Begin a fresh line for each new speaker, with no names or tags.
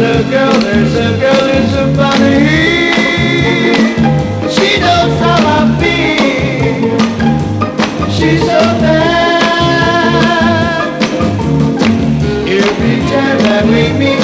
there's a girl in somebody. She knows how I feel. She's so bad. Every time that we meet.